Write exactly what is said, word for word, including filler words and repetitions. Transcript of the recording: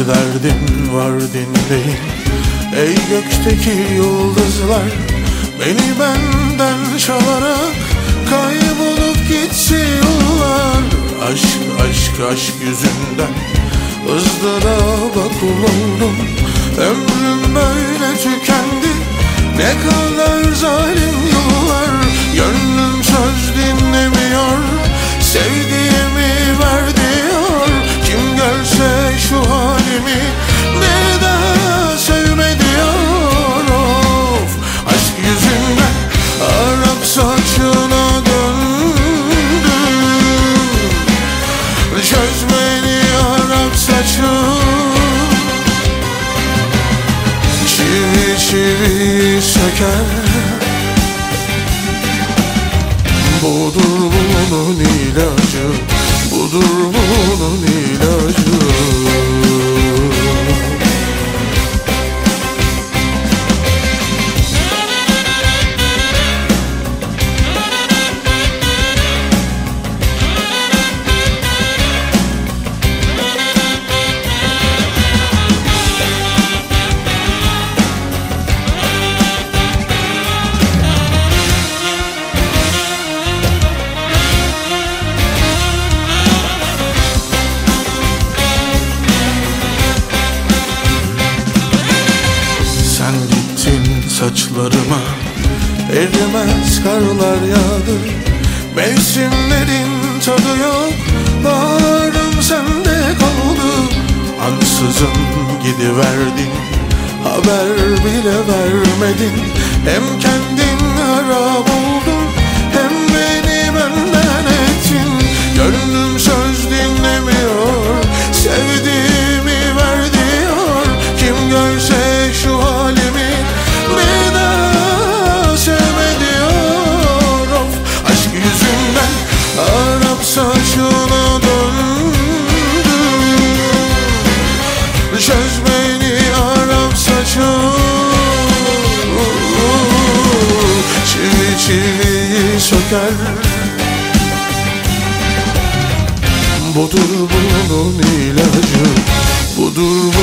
derdin var dinleyin. Ey gökteki yıldızlar, beni benden çalarak kaybolup gitti yollar. Aşk aşk aşk yüzünden ızdıraba kul oldum. Ömrüm böyle tükendi, ne kadar zalim yıllar. Gönlüm söz dinlemiyor, sevdiğimi ver diyor. Kim görse şu halimi bir daha sevme diyor. Of, aşk yüzünden Arap saçına döndüm. Çöz beni Arap saçı, çivi çivi söker. Budur bunun ilacı, budur bunun ilacı. Saçlarıma erimez karlar yağdı. Mevsimlerin tadı yok, baharım sende kaldı. Ansızın gidiverdin, haber bile vermedin. Hem kendin harap oldun, hem beni benden ettin. Gönlüm söz dinlemiyor, sevdiğimi ver diyor. Kim görse şu halimi bir daha sevme diyor. Of, aşk yüzünden Arap saçına döndüm. Çöz beni Arap saçı, çivi çiviyi söker. Budur bunun ilacı, budur